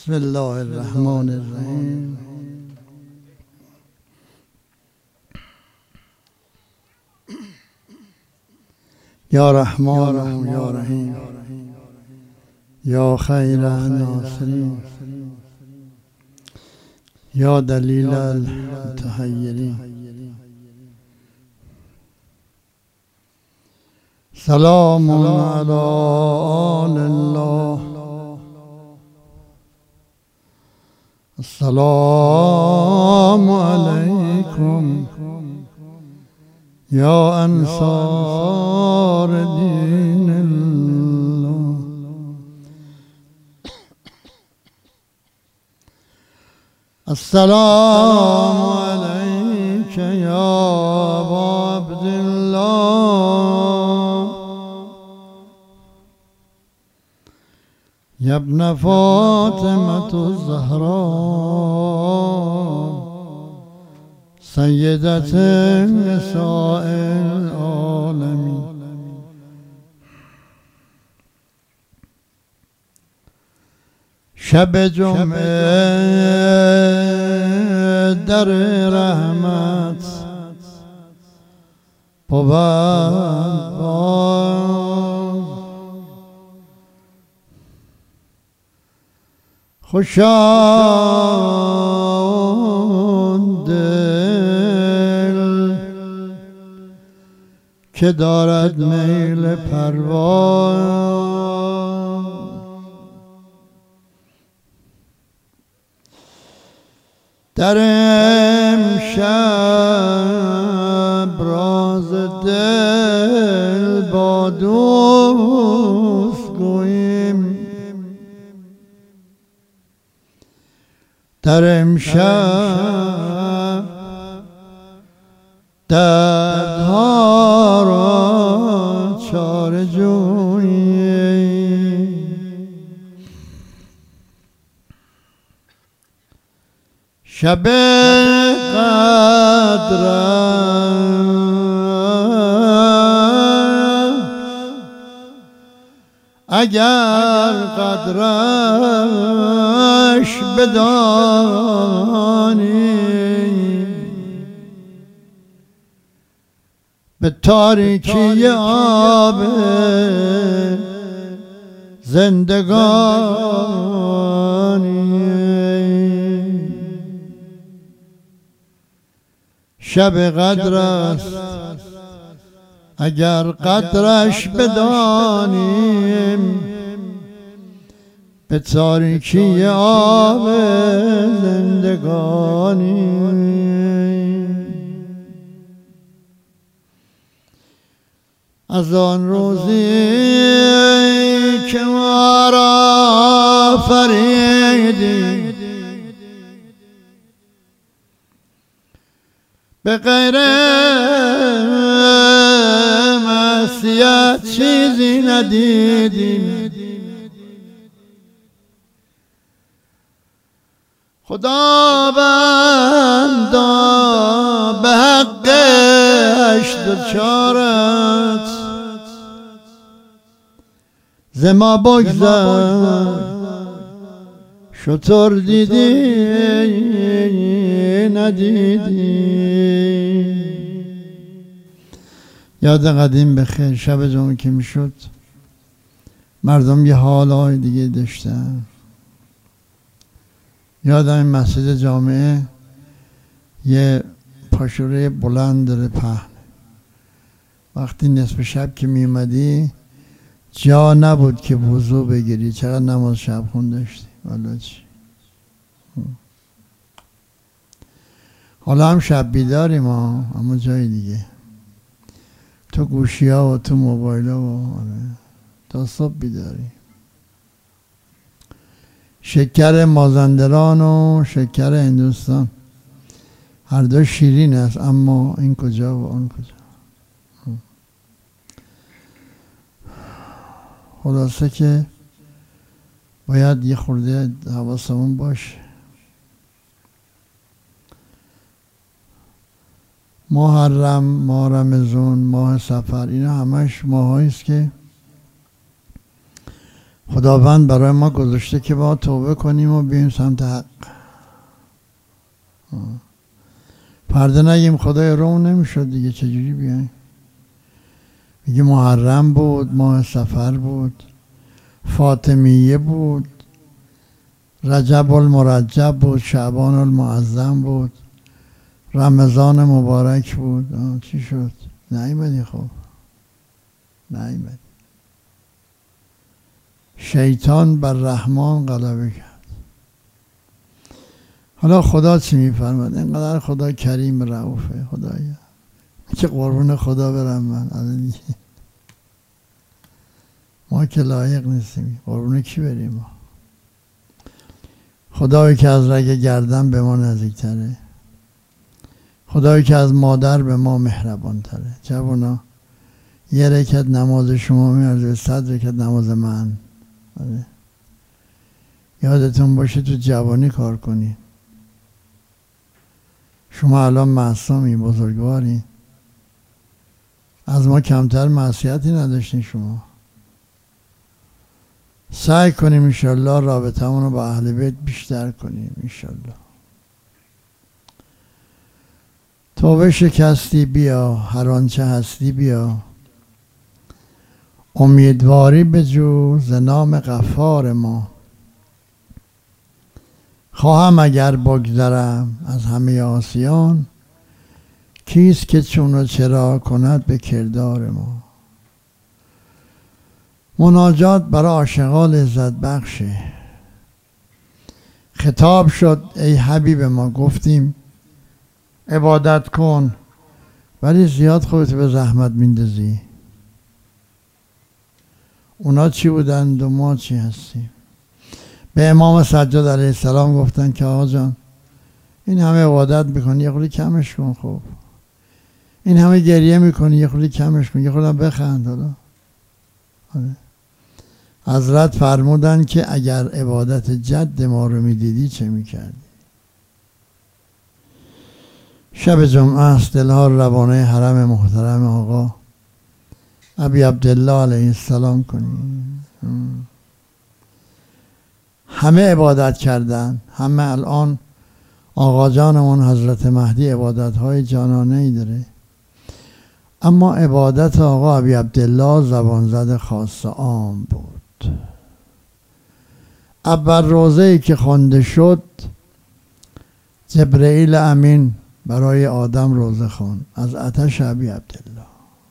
بسم الله الرحمن الرحیم. یا رحمان یا رحیم یا خیر ناصرین یا دلیل المتحیرین. سلام علی آل الله. السلام علیکم یا انصار دین الله. السلام علیک یا ابا عبدالله یا ابن فاطمة الزهراء سیدة نساء العالمین. شب جمعه در رحمت بود خوشان دل که دارد میل پرواز. در امشب راز دل با دوست گوییم. در امشب دردها را چاره جوییم. شب قدر اگر قدرش بدانی به تاریکی آب زندگانی. شب قدر است اگر قدرش بدانیم به تاریکی آب زندگانی. از آن روزی که ما را فریدی به غیر معصیت چیزی ندیدیم. خداوندا به حقش دچارت ز ما بگذر. شتر دیدی ندیدی. یاد قدیم بخیر. شب جمعه که میشد مردم یه حالای دیگه داشتن. یادم این مسجد جامعه یه پاشوره بلند داره پهن. وقتی نصف شب که می اومدی جا نبود که وضو بگیری. چقدر نماز شب خون داشتی. والا چی. حالا هم شب بیداریم ما، اما جای دیگه تو گوشی ها و تو موبایل ها و تا صبح بیداری. شکر مازندران و شکر هندوستان هر دو شیرین است، اما این کجا و آن کجا. خلاصه که باید یه خورده حواسمون باشه. محرم، ماه رمضان، ماه سفر، اینا همش ماهایی است که خداوند برای ما گذاشته که با توبه کنیم و بیایم سمت حق. فردا نگیم خدای روم نمیشد دیگه، چجوری بیایم؟ میگه محرم بود، ماه سفر بود، فاطمیه بود، رجب المرجب بود، شعبان المعظم بود، رمضان مبارک بود. چی شد؟ نیومدی. خب نیومدی. شیطان بر رحمان غلبه کرد. حالا خدا چی میفرماد؟ اینقدر خدا کریم رؤوفه. خدایا که قربون خدا برم من. ما که لایق نیستیم، قربون کی بریم ما؟ خدایی که از رگ گردن به ما نزدیکتره، خدایی که از مادر به ما مهربان تره. جوانا یه رکعت نماز شما میارزه به 100 رکعت نماز من. یادتون باشه تو جوانی کار کنی. شما الان معصومی، بزرگواری، از ما کمتر معصیتی نداشتین. شما سعی کنیم انشالله رابطمون رو با اهل بیت بیشتر کنیم انشالله. توبه شکستی بیا، هر آنچه هستی بیا، امیدواری بجو ز نام غفار ما. خواهم اگر بگذرم از همه عاصیان، کیست که چون و چرا کند به کردار ما. مناجات برای عاشقان لذت بخشه. خطاب شد ای حبیب ما، گفتیم عبادت کن ولی زیاد خودت به زحمت میندازی. اونا چی بودند و ما چی هستیم؟ به امام سجاد علیه السلام گفتن که آقا جان این همه عبادت میکنی یه خورده کمش کن. خب این همه گریه میکنی یه خورده کمش کن، یه خورده بخند. حالا حضرت فرمودن که اگر عبادت جد ما رو میدیدی چه میکردی؟ شب جمعه است، دلها روانه حرم محترم آقا ابی عبدالله علیه السلام کنیم. همه عبادت کردن، همه. الان آقا جانمون حضرت مهدی عبادت های جانانه ای داره، اما عبادت آقا ابی عبدالله زبان زد خاص عام بود. اول روزه‌ای که خوانده شد جبرئیل امین برای آدم روزه خوان از آتش ابی عبدالله.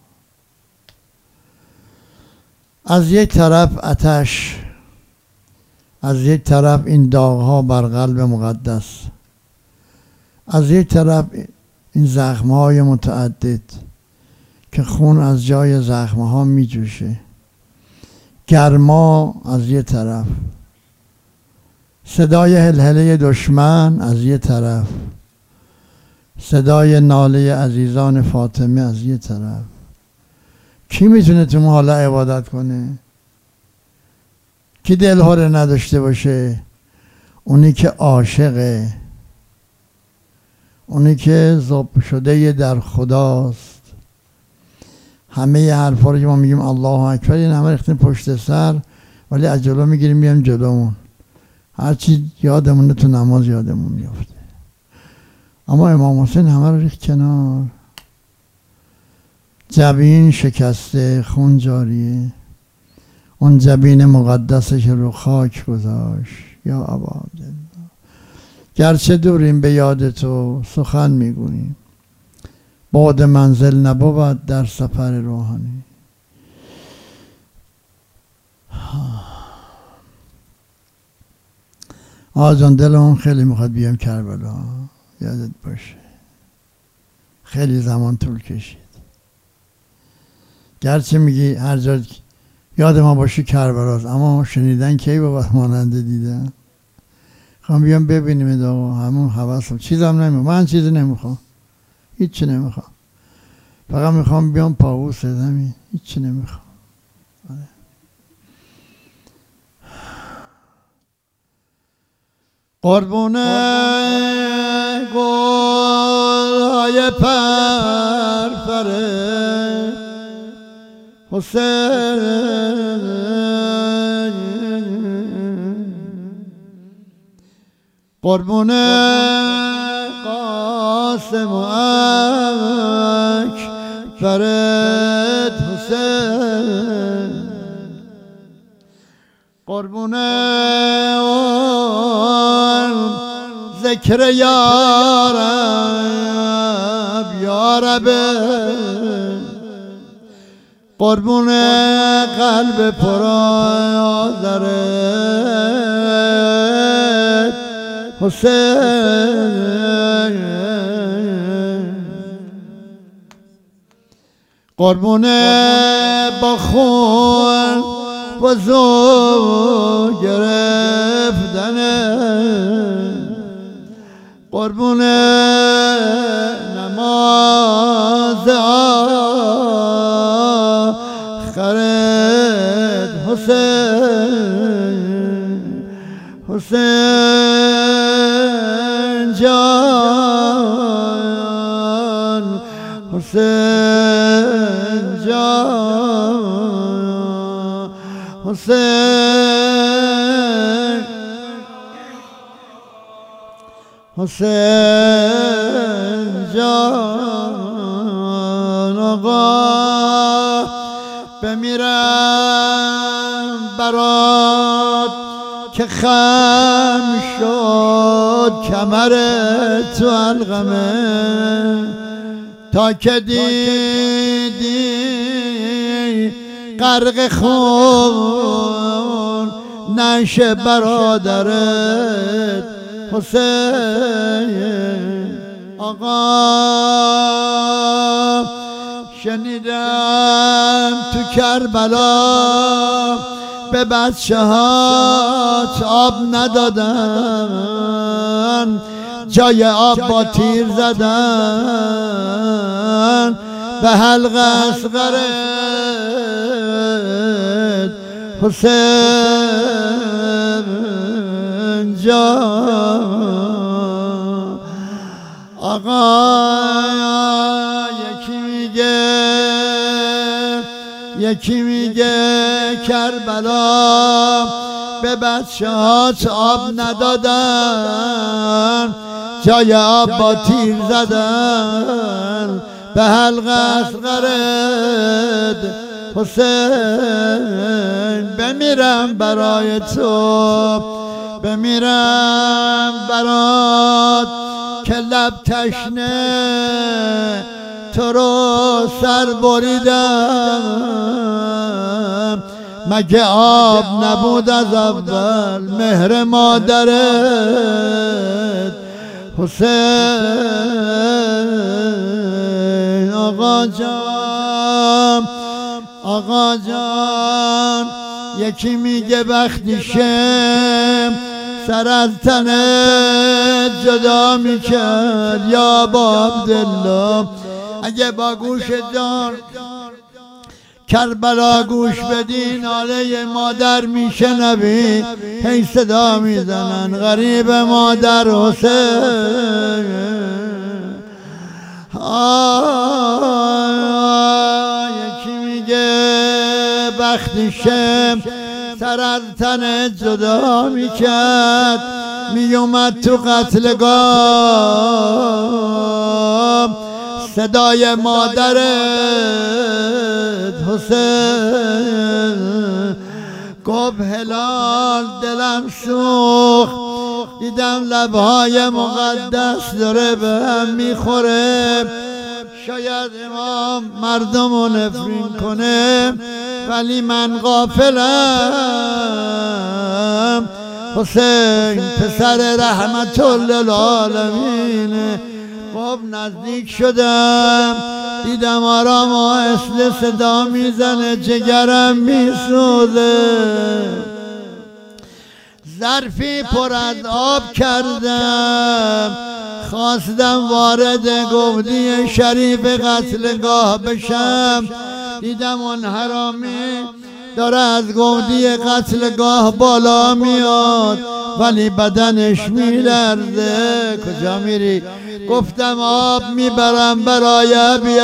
از یک طرف آتش، از یک طرف این داغ‌ها بر قلب مقدس، از یک طرف این زخم‌های متعدد که خون از جای زخم‌ها می‌جوشه، گرما از یک طرف، صدای هلهله دشمن از یک طرف، صدای ناله عزیزان فاطمه از یک طرف. کی میتونه تو حالا عبادت کنه؟ کی دلهوره نداشته باشه؟ اونی که عاشقه، اونی که ذوب شده در خداست. همه حرفا رو که ما میگیم الله اکبر، این همه ریختیم پشت سر، ولی از جلو میگیریم میایم جلومون. هرچی یادمونه تو نماز یادمون میفته. اما امام حسین همه رو ریخت کنار. جبین شکسته، خون جاریه، اون جبین مقدسش رو خاک گذاشت. یا ابا عبدالله، گرچه دوریم به یاد تو سخن میگوییم، بعد منزل نبود در سفر روحانی. آقا جان دلمون خیلی میخواد بیام کربلا، یادت باشه خیلی زمان طول کشید. گرچه میگی هر جا یاد ما باشه کربلاست، اما شنیدن کی بابا ماننده دیدن. خواهم بیام ببینیم آقا، همون حواسم. چیزم نمیخوام، من چیزی نمیخوام، هیچی نمیخوام، فقط میخوام بیام پاووس زمین، هیچی نمیخوام. قربونه گل‌های پرپره حسین قربون قاسم و اکبرت حسین، قربون ذکر یارب یارب، قربون قلب پرآذرت حسین، قربون با خون بزرگ گرفتن، قربون نماز آخرت حسین، حسین جان، حسین جان، حسین، حسین جان. آقا بمیرم برات که خم شد کمر تو علقمه، تا که دیدی غرق خون نشه برادرت حسین. آقا شنیدم تو کربلا به بچه ها آب ندادن، جای آب با تیر زدن به حلق اصغرت حسین جان. آقا یکی میگه کربلا به بچه ها آب ندادن، جای آب با تیر زدن به حلق اصغرت حسین. بمیرم برای تو، بمیرم برات که لب تشنه تو رو سر بریدم، مگه آب نبود از اول مهر مادرت حسین. آقا جان، آقا جان، یکی میگه وقتی شم سر از تنت جدا میکرد یا با عبدالله، اگه با گوش جان کربلا گوش بدی ناله مادر میشنوی، هی صدا میزنن غریب مادر حسین. یکی میگه وقتی شم سر از تن جدا میکرد، میومد تو قتلگاه صدای مادرت حسین. گفت هلال دلم سوخت، دیدم لبهای مقدس داره به هم میخوره، شاید امام مردم رو نفرین کنه ولی من غافلم. حسین پسر رحمت للعالمین. خب نزدیک شدم دیدم آرام آهسته صدا میزنه، جگرم میسوزه. ظرفی پر از آب کردم، خواستم وارد گودی شریف قتلگاه بشم، دیدم اون حرامی داره از گودی قتلگاه بالا میاد ولی بدنش میلرزه. کجا میری؟ گفتم آب میبرم برای ابی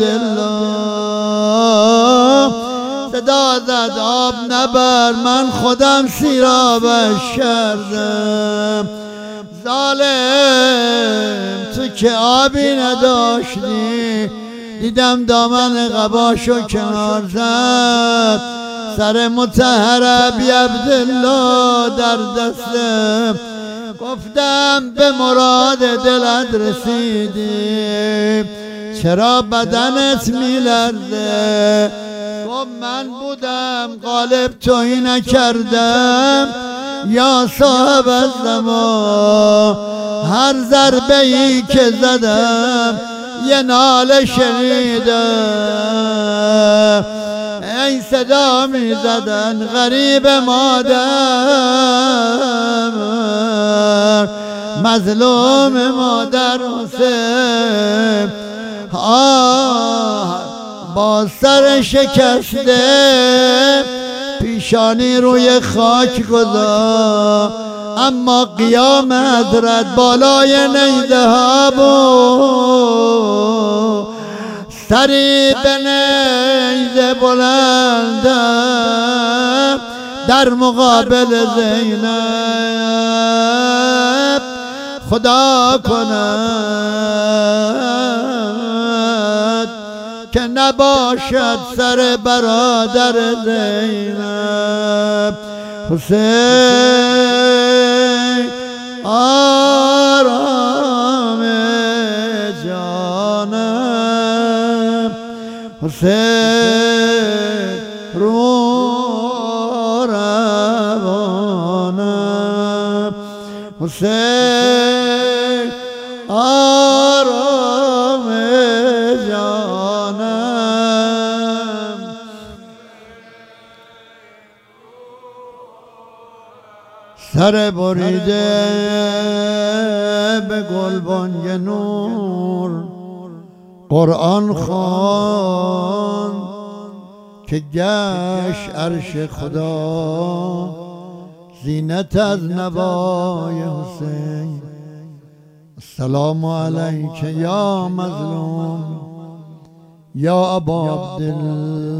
عبدالله. صدا زد آب نبر، من خودم سیرابش کردم. ظالم تو که آبی نداشتی، دیدم دامن قباشو کنار زد، سر مطهر ابی عبدالله در دستم، گفتم به مراد دلت رسیدی، چرا بدنت میلرزه؟ گفت من بودم غالب توهی نکردم یا صاحب الزمان، هر ضربه ای که زدم یه ناله شنیدم، ای صدا می زدن غریب مادر، مظلوم مادر حسین، با سر شکسته پیشانی روی خاک گذار، اما قیام حضرت بالای نیزه ها بود، سری به نیزه بلندم در مقابل زینب، خدا کند که نباشد سر برادر زینب. حسین آرام جانم، حسین رو روانم، حسین آرام جانم. سر بریده به گلبانگ نور، قرآن خوان که گشت عرش خدا، زینت از نوای حسین. السلام علیک یا مظلوم یا ابا عبدالله.